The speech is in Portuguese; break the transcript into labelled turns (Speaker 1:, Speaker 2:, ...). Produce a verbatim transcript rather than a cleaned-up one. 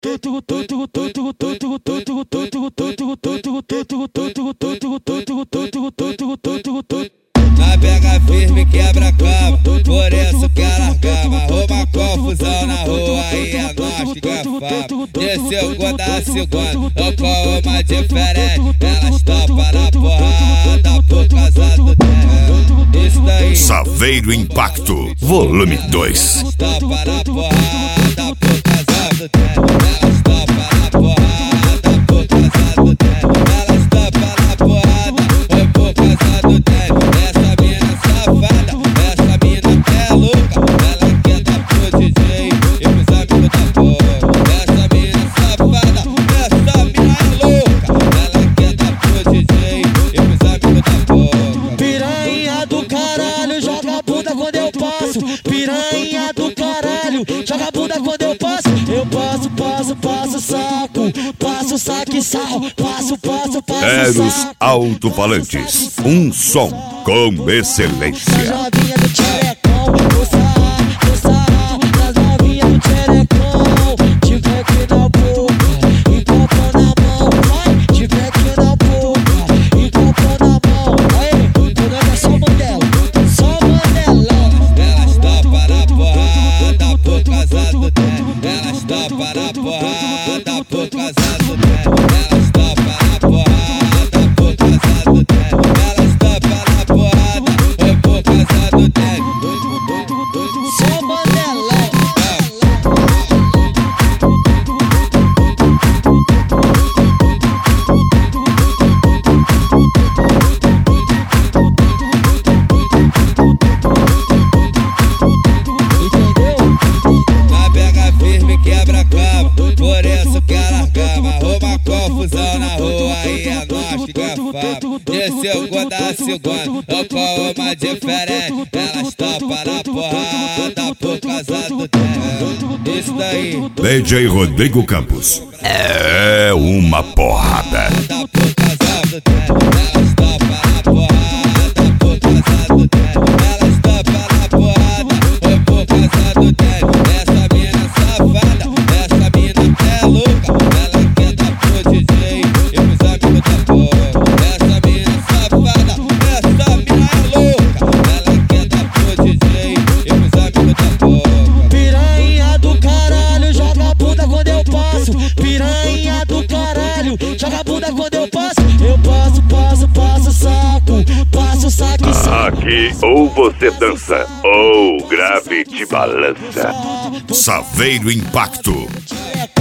Speaker 1: Na pega firme quebra a cama, por isso que ela cama. Arruma confusão na rua e é nós que ganha fama. De segunda a segunda, eu com uma diferente. Elas topam na porrada por causa do tempo. Isso daí.
Speaker 2: Saveiro Impacto, volume dois.
Speaker 1: Elas topam na porrada por causa do tempo. Elas topam na porrada por causa do tempo. Elas topam na porrada por causa do tempo. Essa mina safada, essa mina é louca. Ela quer dar pro D J e pros amigos da porra. Essa mina safada, essa mina é louca. Ela quer dar pro D J e pros amigos da porra.
Speaker 3: Piranha do caralho, joga a bunda quando eu passo. Piranha do caralho, joga a bunda quando eu passo. Eu passo, passo, passo saco, passo saque sal, passo, passo, passo
Speaker 2: Eros
Speaker 3: saco.
Speaker 2: Alto-Falantes, um som com excelência.
Speaker 3: Das novinhas do tcherecão, no sarra, no sarra. Das novinhas do tcherecão, te pego na boca e copo na mão. Vai, te pego na boca e copo na mão. Aí, quando é só Mandela, só Mandelão.
Speaker 1: Elas topam na porrada por causa do tempo. Elas topam na porrada por causa do tempo. Elas topam na porrada por causa do tempo. Elas topam na porrada por causa do tempo.
Speaker 3: Só Mandelão.
Speaker 1: Na pega firme quebra a cama, por isso que ela cama. Arruma confusão na rua e é nós que ganha fama. De segunda a segunda, eu com uma diferente. Elas topam na porrada por causa do tempo. Isso daí.
Speaker 2: D J Rodrigo Campos, é uma porrada.
Speaker 1: Por causa do tempo. Elas topam na porrada por causa do tempo. Elas topam na porrada por causa do tempo. Essa mina safada, essa mina é louca. Ela quer dar pro D J e pros amigos da porra. Essa mina safada, essa mina é louca. Ela quer dar pro D J e pros amigos da porra.
Speaker 3: Piranha do caralho, joga a bunda quando eu passo. Piranha do caralho, joga a bunda quando eu passo. Eu passo, passo, passo saco, passo saque sal.
Speaker 2: Aqui ou você dança ou grave te balança. Saveiro Impacto.
Speaker 3: Tcherecão.